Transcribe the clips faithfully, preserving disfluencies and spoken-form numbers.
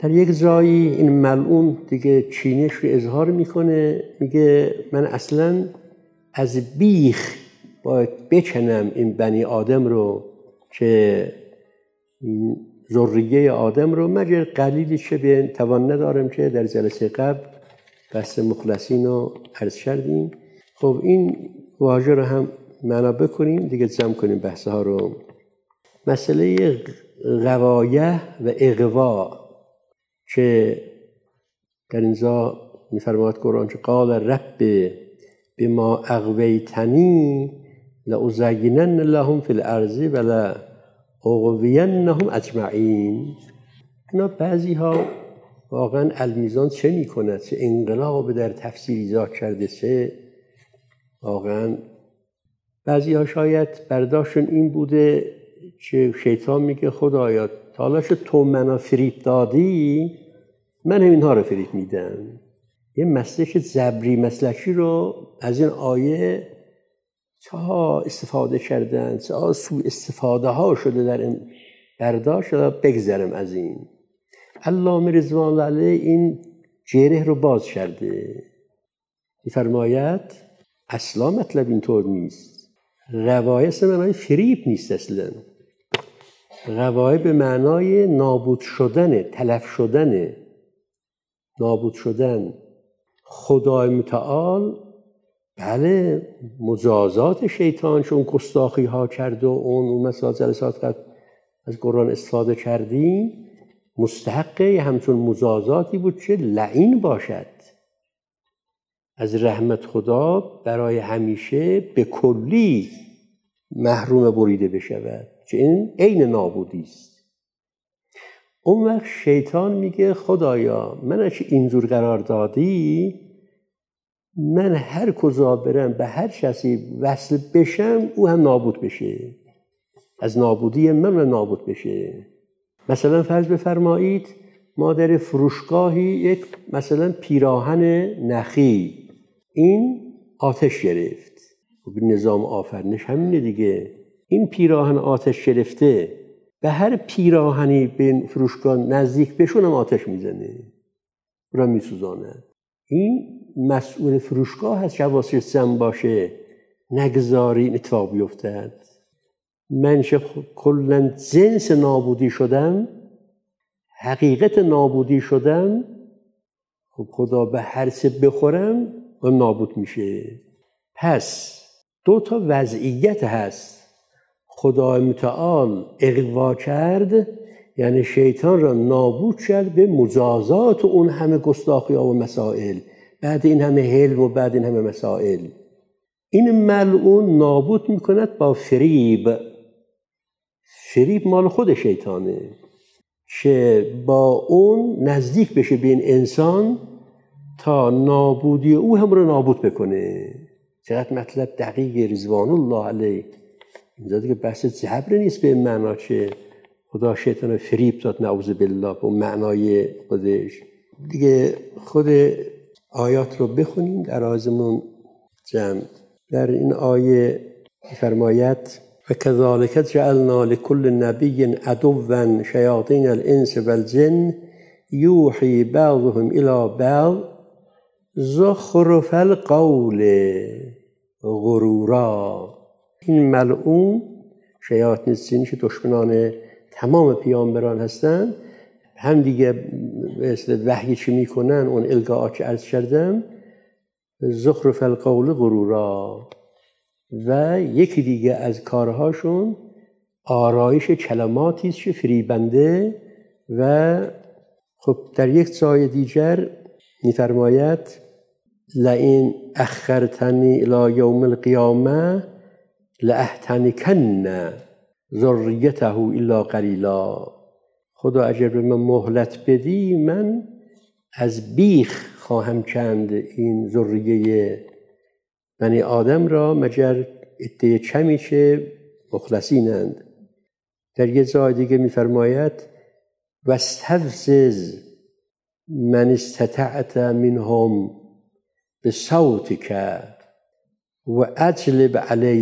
در یک جایی این ملعون دیگه چینش رو اظهار میکنه، میگه من اصلا از بیخ باید بکنم این بنی آدم رو که این ذریه آدم رو، مگر قلیلی چه به توان ندارم که در جلسه قبل بحث مخلصین رو عرض کردیم. خب این واژه رو هم معنا بکنیم دیگه، جمع کنیم بحث ها رو. مسئله غوایه و اغوا که در اینجا می‌فرماید قرآن که قال رب بما اغویتنی لأزینن لهم فی الارض ولا اغوینهم اجمعین. اینا بعضی ها واقعا المیزان چه میکنه، چه انقلاب در تفسیر ایجاد کرده، چه واقعا بعضی ها شاید برداشتشون این بوده که شیطان میگه خدایا تا حالا شد تو منو فریب دادی، من هم اینها رو فریب میدم. یه مسلک جبری مسلکی رو از این آیه چه ها استفاده کردن، چه ها سوء استفاده ها شده در این برداشت. بگذرم از این. علامه رضوان الله علیه این جره رو باز کرده، می‌فرماید اصلا مطلب اینطور نیست. غوایه به معنای فریب نیست، اصلا غوایه به معنای نابود شدن، تلف شدن، نابود شدن. خدای متعال بله مجازات شیطان چون گستاخی ها کرد و اون اون مثلا جلسات قبل از قرآن استفاده کردیم، مستحق همچون مجازاتی بود که لعین باشد، از رحمت خدا برای همیشه به کلی محروم بریده بشود، که این عین نابودی است. اون وقت شیطان میگه خدایا من اگه اینجور قرار دادی، من هر کجا برم به هر کسی وصل بشم او هم نابود بشه، از نابودی من نابود بشه. مثلا فرض بفرمایید ما در فروشگاهی یک مثلا پیراهن نخی، این آتش گرفت. به نظام آفرینش همینه دیگه، این پیراهن آتش گرفته، به هر پیراهنی به فروشگاه نزدیک بشون هم آتش میزنه، را میسوزانه. این مسئول فروشگاه هست که حواسش جمع باشه نگذاری این اتفاق بیفتد. من چه کلا جنس نابودی شدم، حقیقت نابودی شدم، خب خدا به هر چه بخورم و نابود میشه. پس دو تا وضعیت هست. خدای متعال اغوا کرد، یعنی شیطان را نابود کرد به مجازات اون همه گستاخی ها و مسائل، بعد این همه حلم و بعد این همه مسائل. این ملعون نابود میکند با فریب. فریب مال خود شیطانه که با اون نزدیک بشه به این انسان تا نابودی او هم رو نابود بکنه. چقدر مطلب دقیق رضوان الله علیه. اینجا دیگه بحث جبر نیست به این معنا که خدا شیطان فریب داد نعوذ بالله به معنای خودش. دیگه خود آیات رو بخونیم در آزمون جمع. در این آیه فرماید و کذالک جعلنا لكل نبی عدوا شیاطین الانس والجن یوحی بعضهم الی بعض زخرف القول غرورا. این ملعون شیاطین الجن که دشمنان تمام پیامبران هستند، هم دیگه مثل وحی چی میکنن اون الگاءات که عرض کردم، زخرف القول غرورا. و یکی دیگه از کارهاشون آرایش کلماتی است که فریبنده. و خب در یک جای دیگر می‌فرماید لئن اخرتنی الی یوم القیامه لاحتنکن ذریته الا قلیلا. خدا اگر به من مهلت بدی من از بیخ خواهم کند این ذریه بنی آدم را مگر عده کمی که مخلصینند. در یه جای دیگه می‌فرماید واستفزز من استطعت منهم بصوتک و اجلب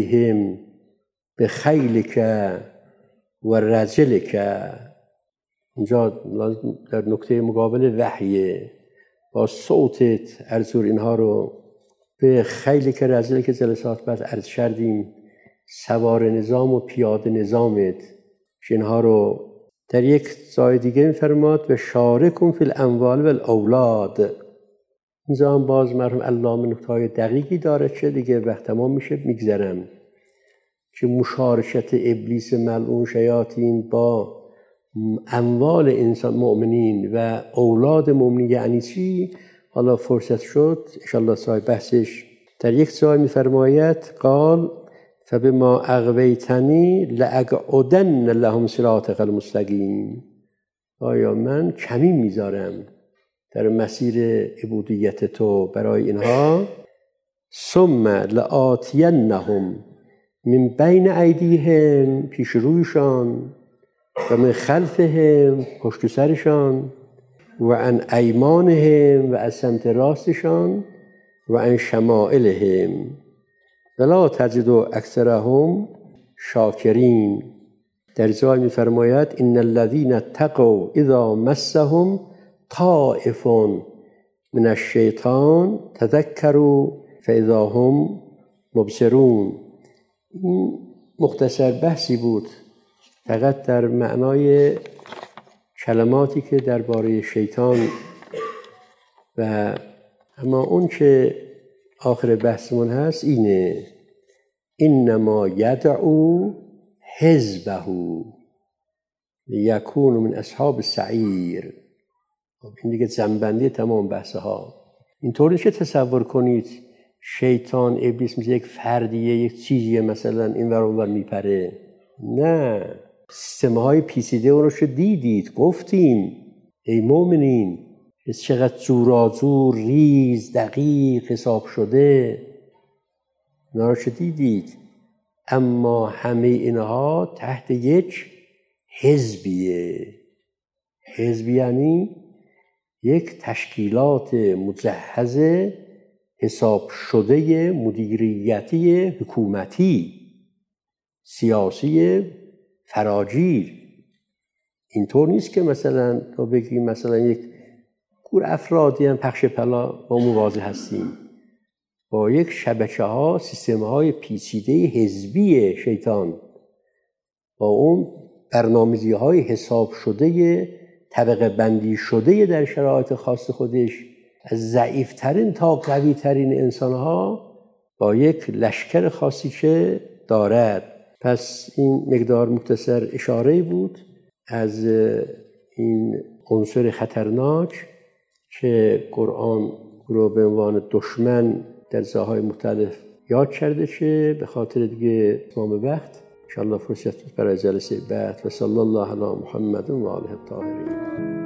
علیهم بخیلک و رجلک اینجا در نکته مقابل وحیه، با صوتت ارزور اینها رو به خیلی که رزیل که جلسات بعد عرض کردیم، سوار نظام و پیاده نظامت که اینها رو در یک جای دیگه می‌فرماد و شارکم فی الاموال و الاولاد. اینجا هم باز مرحوم علامه نکته‌های دقیقی داره که دیگه وقت تمام میشه میگذرم، که مشارکت ابلیس ملعون شیاطین با اموال انسان مؤمنین و اولاد مؤمنین یعنی چی؟ حالا فرصت شد انشاءالله صاحب بحثش در یک جای می‌فرماید قال فبما اغویتنی لاقعدن لهم صراطک المستقیم. آیا من کمی میذارم در مسیر عبودیت تو برای اینها، ثم لآتینهم من بین ایدیهم، پیش رویشان، و من خلفهم، پشت سرشان، و عن ایمانهم، و از سمت راستشان، و عن شمائلهم ولا تجد اکثرهم شاکرین. در جای می‌فرماید ان الذين اتقوا اذا مسهم طائف من الشیطان تذکروا فاذا هم مبصرون. این مختصر بحثی بود فقط در معنای کلماتی که درباره شیطان، و اما اون که آخر بحثمون هست اینه انما یدعو حزبه لیکون من اصحاب السعیر. این دیگه جنبندی تمام بحثها. اینطور نیست که تصور کنید شیطان ابلیس مثل یک فردیه، یک چیزیه مثلا این ور اون ور میپره. نه، سیستم‌های پیچیده اون رو شو دیدید، گفتیم ای مؤمنین چقدر زورآزور، ریز، دقیق حساب شده، اینا رو شو دیدید. اما همه اینها تحت یک حزبیه. حزب یعنی یک تشکیلات مجهز حساب شده مدیریتی حکومتی سیاسی فراگیر. اینطور نیست که مثلا تو بگیم مثلا یک گور افرادی هم پخش پلا با مواجه هستیم با یک شبکه ها، سیستم های پیچیده حزبی شیطان، با اون برنامه‌ریزی های حساب شده طبقه بندی شده در شرایط خاص خودش، از ضعیفترین تا قوی ترین انسان ها با یک لشکر خاصی که دارد. پس این مقدار مختصر اشاره بود از این عنصر خطرناک که قرآن رو به عنوان دشمن در جاهای مختلف یاد کرده، که به خاطر دیگه تمام وقت انشاءالله فرصت برای جلسه بعد. و صلی الله علی محمد و آله الطاهرین.